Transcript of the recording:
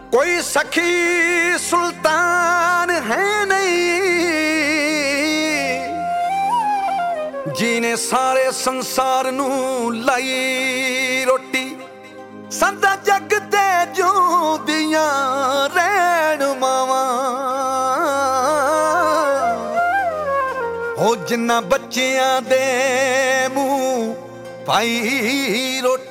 कोई सखी सुल्तान है नहीं जिने सारे संसार नू लाई रोटी सदा जग ते जोंदियां रहन मावां हो जिन्ना बच्चियां दे मूंह पाई रोटी।